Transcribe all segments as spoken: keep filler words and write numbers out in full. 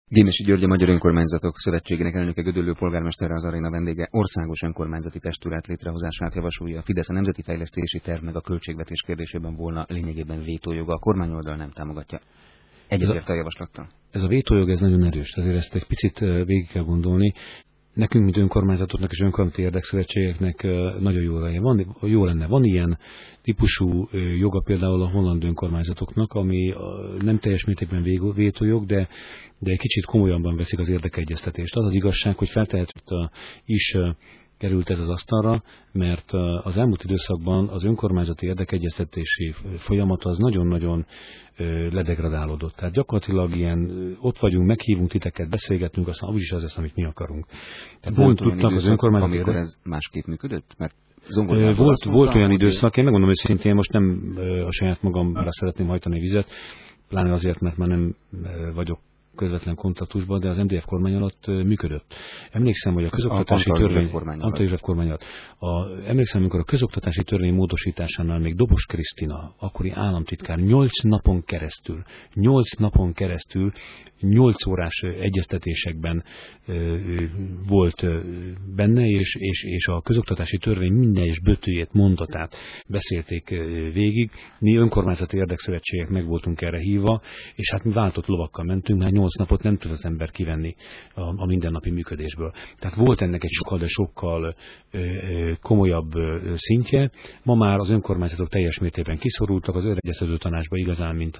Gémesi György, a Magyar Önkormányzatok Szövetségének elnöke, Gödöllő polgármestere az aréna vendége. Országos önkormányzati testület létrehozását javasolja. A Fidesz a nemzeti fejlesztési terv meg a költségvetés kérdésében volna lényegében vétójoga. A kormányoldal nem támogatja. Egyetért a javaslattal. Ez a vétójog, ez nagyon erős, ezért ezt egy picit végig kell gondolni. Nekünk, mint önkormányzatoknak és önkormányzati érdekszövetségeknek nagyon jó lenne. Van, jó lenne. Van ilyen típusú joga például a holland önkormányzatoknak, ami nem teljes mértékben vétójog, de, de egy kicsit komolyabban veszik az érdekegyeztetést. Az az igazság, hogy feltehetően is került ez az asztalra, mert az elmúlt időszakban az önkormányzati érdekegyeztetési folyamat az nagyon-nagyon ledegradálódott. Tehát gyakorlatilag ilyen, ott vagyunk, meghívunk titeket, beszélgetünk, aztán úgyis az lesz, amit mi akarunk. Tehát volt olyan időszak, az önkormányzat amikor érdek... ez másképp működött? Mert volt, volt, volt olyan időszak, én megmondom őszintén, most nem a saját magamra szeretném hajtani vizet, pláne azért, mert már nem vagyok közvetlen kontaktusban, de az em dé ef kormány alatt működött. Emlékszem, hogy a közoktatási törvény, Antal József kormány alatt, a, emlékszem, amikor a közoktatási törvény módosításánál még Dobos Krisztina, akkori államtitkár, nyolc napon keresztül, nyolc napon keresztül, nyolc órás egyeztetésekben ö, volt ö, benne, és, és, és a közoktatási törvény minden és bötőjét, mondatát beszélték ö, végig. Mi önkormányzati érdekszövetségek meg voltunk erre hívva, és hát mi váltott lovakkal mentünk, mert nyolc napot nem tud az ember kivenni a, a mindennapi működésből. Tehát volt ennek egy sokkal, de sokkal ö, ö, komolyabb ö, szintje. Ma már az önkormányzatok teljes mértékben kiszorultak, az önegyeztető tanácsban igazán, mint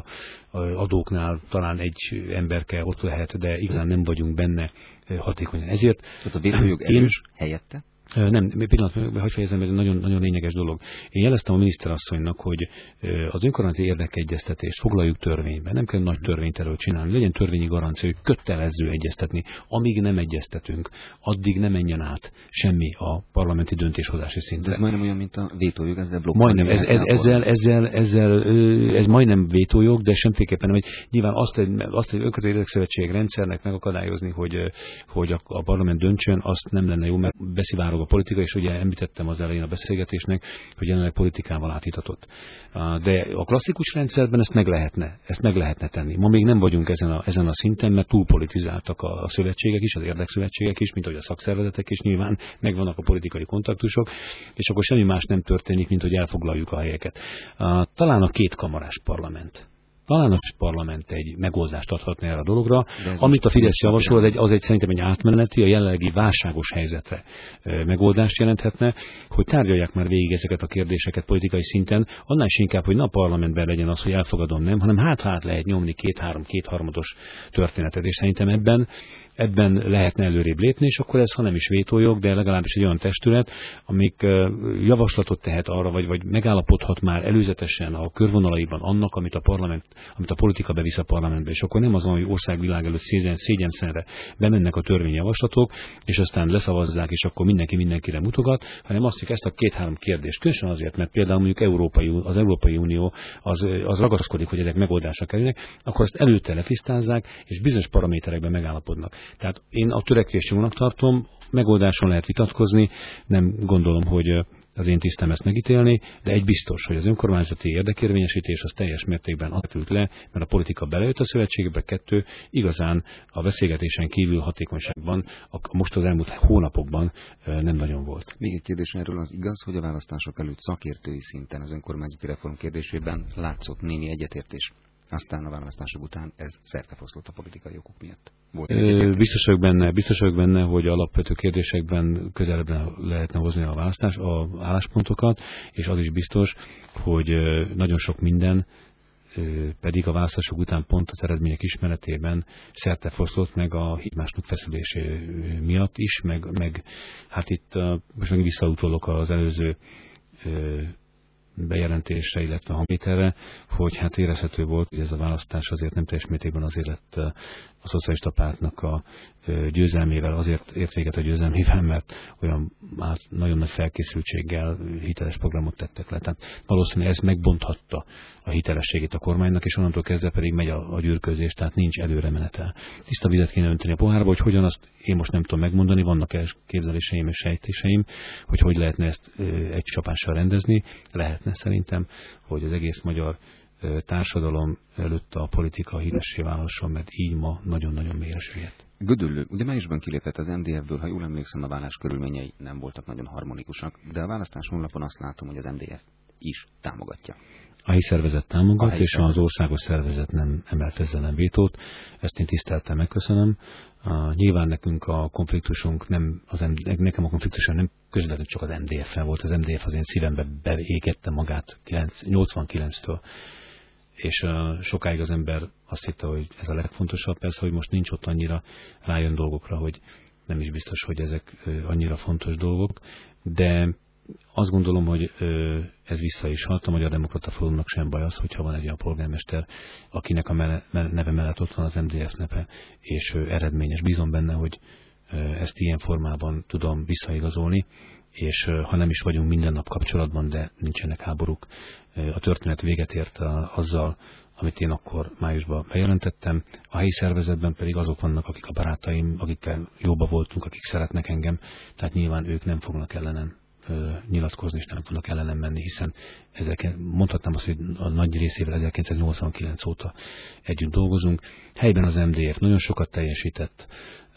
munkaadóknál talán egy emberke ott lehet, de igazán nem vagyunk benne hatékonyan. Ezért... Tehát a vétójog erős helyette? Nem, pillanat, hogy fejezem, ez nagyon, nagyon lényeges dolog. Én jeleztem a miniszterasszonynak, hogy az önkormányzati érdekegyeztetést foglaljuk törvénybe. Nem kell nagy törvényt erről csinálni. Legyen törvényi garancia, hogy kötelező egyeztetni. Amíg nem egyeztetünk, addig nem menjen át semmi a parlamenti döntéshozási szintre. Ez majdnem olyan, mint a vétójog, ezzel blokkolni. Majdnem, ez, ez, ezzel, ezzel, ezzel, ez majdnem vétójog, de semmiképpen nem. Hogy nyilván azt egy, azt egy önkormányzati érdekszövetség rendszernek megakadályozni, hogy, hogy a, a parlament döntsön, azt nem lenne jó, mert beszivárog a politika, és ugye említettem az elején a beszélgetésnek, hogy jelenleg politikával átítatott. De a klasszikus rendszerben ezt meg lehetne, ezt meg lehetne tenni. Ma még nem vagyunk ezen a, ezen a szinten, mert túl politizáltak a, a szövetségek is, az érdekszövetségek is, mint ahogy a szakszervezetek is, nyilván megvannak a politikai kontaktusok, és akkor semmi más nem történik, mint hogy elfoglaljuk a helyeket. Talán a kétkamarás parlament. Talán a parlament egy megoldást adhatna erre a dologra. Amit a Fidesz javasol, az egy, az egy szerintem egy átmeneti, a jelenlegi válságos helyzetre megoldást jelenthetne, hogy tárgyalják már végig ezeket a kérdéseket politikai szinten, annál is inkább, hogy ne a parlamentben legyen az, hogy elfogadom, nem, hanem hát-hát lehet nyomni két-három, kétharmados történetet, és szerintem ebben ebben lehetne előrébb lépni, és akkor ez, ha nem is vétójog, de legalábbis egy olyan testület, amik javaslatot tehet arra, vagy, vagy megállapodhat már előzetesen a körvonalaiban annak, amit a parlament, amit a politika bevisz a parlamentbe, és akkor nem az, hogy országvilág előtt szégyen, szégyenszenre bemennek a törvényjavaslatok, és aztán leszavazzák, és akkor mindenki mindenkire mutogat, hanem azt, hogy ezt a két-három kérdést, különösen azért, mert például mondjuk Európai, az Európai Unió az, az ragaszkodik, hogy ezek megoldásra kerülnek, akkor ezt előtte letisztázzák, és bizonyos paraméterekben megállapodnak. Tehát én a törekvést jónak tartom, megoldáson lehet vitatkozni, nem gondolom, hogy az én tisztem ezt megítélni, de egy biztos, hogy az önkormányzati érdekérvényesítés az teljes mértékben átült le, mert a politika belejött a szövetségbe, kettő, igazán a beszélgetésen kívül hatékonyságban, a most az elmúlt hónapokban nem nagyon volt. Még egy kérdés erről, az igaz, hogy a választások előtt szakértői szinten az önkormányzati reform kérdésében látszott némi egyetértés. Aztán a választások után ez szertefoszlott a politikai okok miatt. Ö, biztos vagyok benne, biztos vagyok benne, hogy alapvető kérdésekben közelebb lehetne hozni a választás, a álláspontokat, és az is biztos, hogy nagyon sok minden pedig a választások után pont az eredmények ismeretében szertefoszlott meg a egymásnak feszülésé miatt is, meg, meg hát itt most meg visszautolok az előző bejelentésre, illetve hangvételre, hogy hát érezhető volt, hogy ez a választás azért nem teljes mértékben azért lett a szocialista pártnak a győzelmével, azért ért véget a győzelmével, mert olyan át, nagyon nagy felkészültséggel hiteles programot tettek le. Tehát valószínűleg ez megbonthatta a hitelességét a kormánynak, és onnantól kezdve pedig megy a, a gyűrközés, tehát nincs előre menetel. Tiszta vizet kéne önteni a pohárba, hogy hogyan, azt én most nem tudom megmondani, vannak elképzeléseim és sejtéseim, hogy hogy lehetne ezt egy csapással rendezni. Lehetne szerintem, hogy az egész magyar társadalom előtt a politika híressé válhasson, mert így ma nagyon-nagyon mélyre süllyedt. Gödöllő, ugye májusban kilépett az em dé ef-ből, ha jól emlékszem, a vállás körülményei nem voltak nagyon harmonikusak, de a választás honlapon azt látom, hogy az em dé ef is támogatja. A helyi szervezet támogat, helyi és szervezet. az országos szervezet nem emelt ezzel nem vétót. Ezt én tiszteltem, megköszönöm. Uh, nyilván nekünk a konfliktusunk nem, az em dé ef, nekem a konfliktusom nem közvetlenül csak az em dé ef-fel volt. Az em dé ef az én szívembe beégette magát nyolcvankilenctől. És uh, sokáig az ember azt hitte, hogy ez a legfontosabb. Persze, hogy most nincs ott annyira, rájön dolgokra, hogy nem is biztos, hogy ezek uh, annyira fontos dolgok, de azt gondolom, hogy ö, ez vissza is hat. A Magyar Demokrata Fórumnak sem baj az, hogyha van egy olyan polgármester, akinek a mele, neve mellett ott van az em dé ef neve, és ö, eredményes. Bízom benne, hogy ö, ezt ilyen formában tudom visszaigazolni, és ö, ha nem is vagyunk minden nap kapcsolatban, de nincsenek háborúk. Ö, a történet véget ért a, azzal, amit én akkor májusban bejelentettem. A helyi szervezetben pedig azok vannak, akik a barátaim, akikkel jóba voltunk, akik szeretnek engem, tehát nyilván ők nem fognak ellenem nyilatkozni, és nem tudnak ellenem menni, hiszen ezek, mondhatnám azt, hogy a nagy részével ezerkilencszáznyolcvankilenc óta együtt dolgozunk. Helyben az em dé ef nagyon sokat teljesített,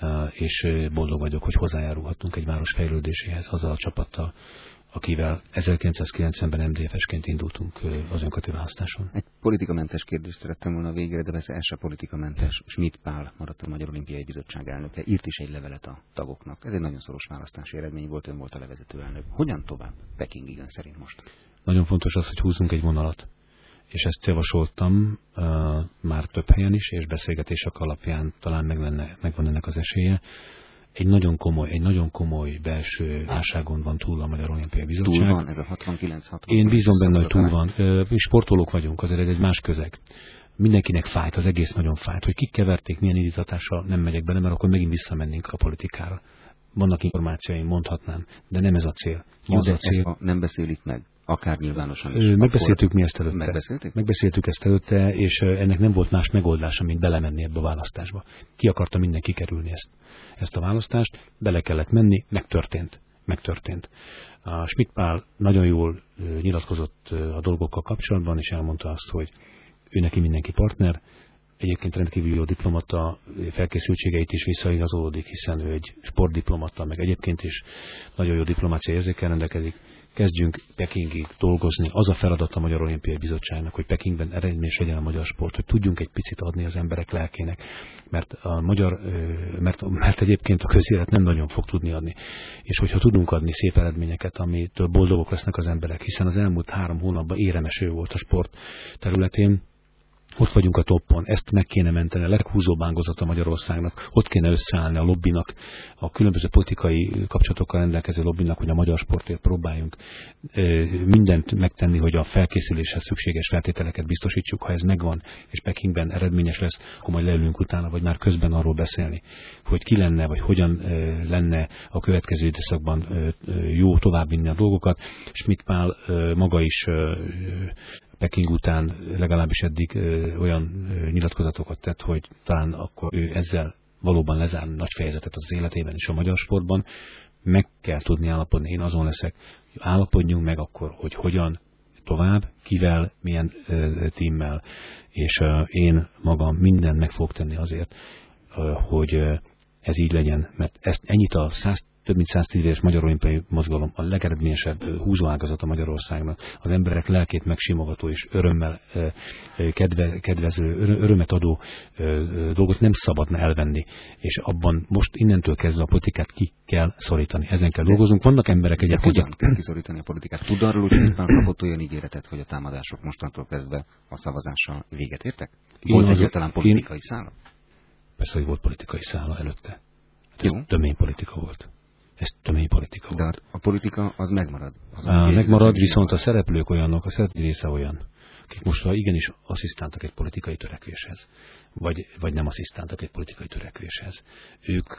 és boldog vagyok, hogy hozzájárulhatunk egy város fejlődéséhez azzal a csapattal, akivel ezerkilencszázkilencvenben em dé ef-esként indultunk az önkormányzati választáson. Egy politikamentes kérdést szerettem volna a végére, de persze ez se politikamentes. Schmidt Pál maradt a Magyar Olimpiai Bizottság elnöke, írt is egy levelet a tagoknak. Ez egy nagyon szoros választási eredmény volt, ön volt a levezető elnök. Hogyan tovább Pekingig ön szerint most? Nagyon fontos az, hogy húzzunk egy vonalat. És ezt javasoltam uh, már több helyen is, és beszélgetések alapján talán meg lenne, megvan ennek az esélye. Egy nagyon komoly, egy nagyon komoly belső válságon van túl a Magyar Olimpiai Bizottság. Túl van ez a hatvankilenc hatvan. Én bízom benne, hogy túl van. Mi sportolók vagyunk, azért ez egy más közeg. Mindenkinek fájt, az egész nagyon fájt. Hogy kik keverték, milyen indítatással nem megyek bele, mert akkor megint visszamennénk a politikára. Vannak információim, mondhatnám, de nem ez a cél. Jó, az de a cél. ezt nem beszélik meg, akár nyilvánosan is. Megbeszéltük akkor... mi ezt előtte. Megbeszélték? Megbeszéltük ezt előtte, és ennek nem volt más megoldása, mint belemenni ebbe a választásba. Ki akarta mindenki kerülni ezt, ezt a választást, bele kellett menni, megtörtént. Megtörtént. A Schmidt Pál nagyon jól nyilatkozott a dolgokkal kapcsolatban, és elmondta azt, hogy ő neki mindenki partner, egyébként rendkívül jó diplomata, felkészültségeit is visszaigazolódik, hiszen ő egy sportdiplomata, meg egyébként is nagyon jó diplomáciai érzékkel rendelkezik. Kezdjünk Pekingig dolgozni. Az a feladat a Magyar Olimpiai Bizottságnak, hogy Pekingben eredményes legyen a magyar sport, hogy tudjunk egy picit adni az emberek lelkének, mert, a magyar, mert, mert egyébként a közélet nem nagyon fog tudni adni. És hogyha tudunk adni szép eredményeket, amitől boldogok lesznek az emberek, hiszen az elmúlt három hónapban éremeső volt a sport területén, ott vagyunk a toppon, ezt meg kéne menteni, a leghúzóbb ágazata Magyarországnak, ott kéne összeállni a lobbinak, a különböző politikai kapcsolatokkal rendelkező lobbinak, hogy a magyar sportért próbáljunk mindent megtenni, hogy a felkészüléshez szükséges feltételeket biztosítsuk. Ha ez megvan, és Pekingben eredményes lesz, akkor majd leülünk utána, vagy már közben arról beszélni, hogy ki lenne, vagy hogyan lenne a következő időszakban jó továbbvinni a dolgokat. Schmidt Pál maga is Peking után legalábbis eddig ö, olyan ö, nyilatkozatokat tett, hogy talán akkor ő ezzel valóban lezárni nagy fejezetet az életében és a magyar sportban. Meg kell tudni állapodni. Én azon leszek, hogy állapodjunk meg akkor, hogy hogyan tovább, kivel, milyen ö, tímmel. És ö, én magam mindent meg fogok tenni azért, ö, hogy ö, ez így legyen. Mert ezt ennyit a száz több mint száztíz éves Magyar Olimpiai Mozgalom a legeredményesebb húzóágazata Magyarországnak, az emberek lelkét megsimogató és örömmel kedve, kedvező, örömet adó dolgot nem szabadna elvenni, és abban most innentől kezdve a politikát ki kell szorítani. Ezen kell dolgozunk. Vannak emberek egyébként... De hogyan kell kiszorítani a politikát? Tud arról, hogy itt már kapott olyan ígéretet, hogy a támadások mostantól kezdve a szavazással véget értek? Volt egyáltalán politikai szála? Persze, hogy volt politikai szála előtte. Hát ez tömény politika volt. Ez tömény politika De volt. a politika az megmarad. Az Á, megmarad, viszont a szereplők olyanok, a szereplő része olyan, akik most igenis asszisztáltak egy politikai törekvéshez, vagy, vagy nem asszisztáltak egy politikai törekvéshez. Ők,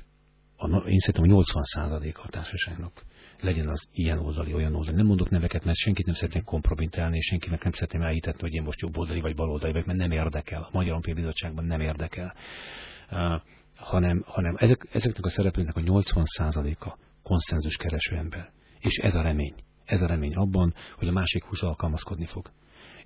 a, én szerintem a nyolcvan százaléka a társaságnak legyen az ilyen oldali, olyan oldali. Nem mondok neveket, mert senkit nem szeretnék kompromittálni, és senkinek nem szeretném elhitetni, hogy én most jobb oldali vagy bal oldali vagy, mert nem érdekel. A Magyar Olimpiai Bizottságban nem érdekel. Uh, hanem, hanem ezek, ezeknek a szereplőknek a nyolcvan százaléka konszenzus kereső ember. És ez a remény. Ez a remény abban, hogy a másik húsz alkalmazkodni fog.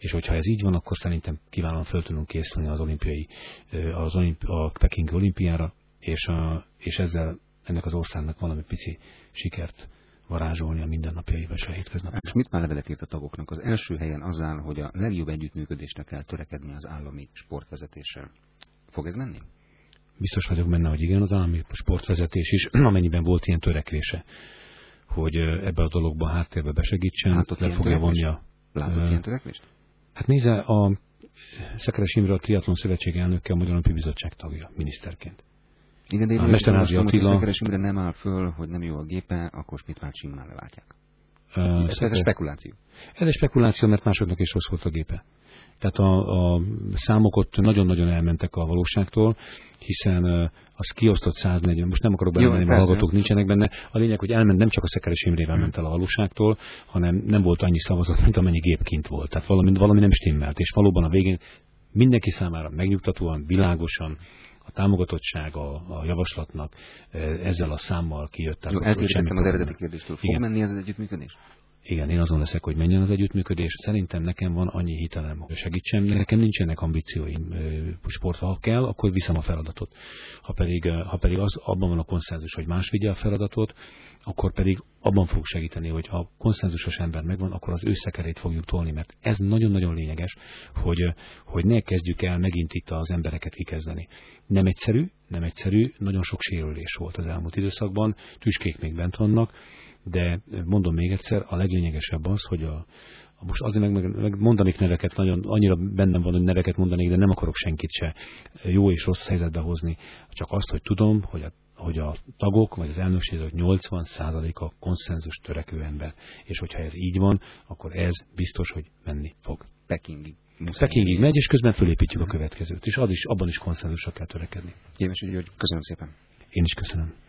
és hogyha ez így van, akkor szerintem kiválóan föl tudunk készülni az olimpiai, az olimpi, a pekingi olimpiára, és, a, és ezzel ennek az országnak valami pici sikert varázsolni a mindennapjaiba és a hétköznapjaiba. Schmidt már levelet írt a tagoknak. Az első helyen az áll, hogy a legjobb együttműködésnek kell törekedni az állami sportvezetéssel. Fog ez menni? Biztos vagyok benne, hogy igen, az állami sportvezetés is, amennyiben volt ilyen törekvése, hogy ebbe a dologban háttérbe besegítsen, Látott le fogja vonni a... Látott ilyen törekvést? Hát nézze, a Szekeres Imre a Triatlon Szövetség elnöke, a Magyar Olimpiai Bizottság tagja, miniszterként. Igen, de én Mesterházi Attila... Szekeres Imre nem áll föl, hogy nem jó a gépe, akkor Schmidt már simán leváltják. Uh, ez, ez a spekuláció. Ez egy spekuláció, mert másoknak is rossz volt a gépe. Tehát a, a számok ott nagyon-nagyon elmentek a valóságtól, hiszen uh, az kiosztott száznegyven, most nem akarok belemenni, mert hallgatók nincsenek benne. A lényeg, hogy elment, nem csak a Szekeres Imrével ment el a valóságtól, hanem nem volt annyi szavazat, mint amennyi gép kint volt. Tehát valami, valami nem stimmelt, és valóban a végén mindenki számára megnyugtatóan, világosan a támogatottság a, a javaslatnak ezzel a számmal kijött. Eltérítettem az eredeti kérdéstől. Fog Igen. menni ez az együttműködés? Igen, én azon leszek, hogy menjen az együttműködés. Szerintem nekem van annyi hitelem, hogy segítsem, de nekem nincsenek ambícióim sportba. Ha kell, akkor viszem a feladatot. Ha pedig, ha pedig az, abban van a konszenzus, hogy más vigye a feladatot, akkor pedig abban fogok segíteni, hogy ha konszenzusos ember megvan, akkor az ő szekerét fogjuk tolni, mert ez nagyon-nagyon lényeges, hogy, hogy ne kezdjük el megint itt az embereket kikezdeni. Nem egyszerű, nem egyszerű, nagyon sok sérülés volt az elmúlt időszakban, tüskék még bent vannak, de mondom még egyszer, a leglényegesebb az, hogy a, a most azért meg, meg, meg mondanék neveket, nagyon annyira bennem van, hogy neveket mondanék, de nem akarok senkit se jó és rossz helyzetbe hozni. Csak azt, hogy tudom, hogy a, hogy a tagok, vagy az elnökségek nyolcvan százaléka konszenzus törekvő ember. És hogyha ez így van, akkor ez biztos, hogy menni fog. Pekingig. Pekingig megy, és közben fölépítjük a következőt. És az is, abban is konszenzusra kell törekedni. Jémes ügy, köszönöm szépen. Én is köszönöm.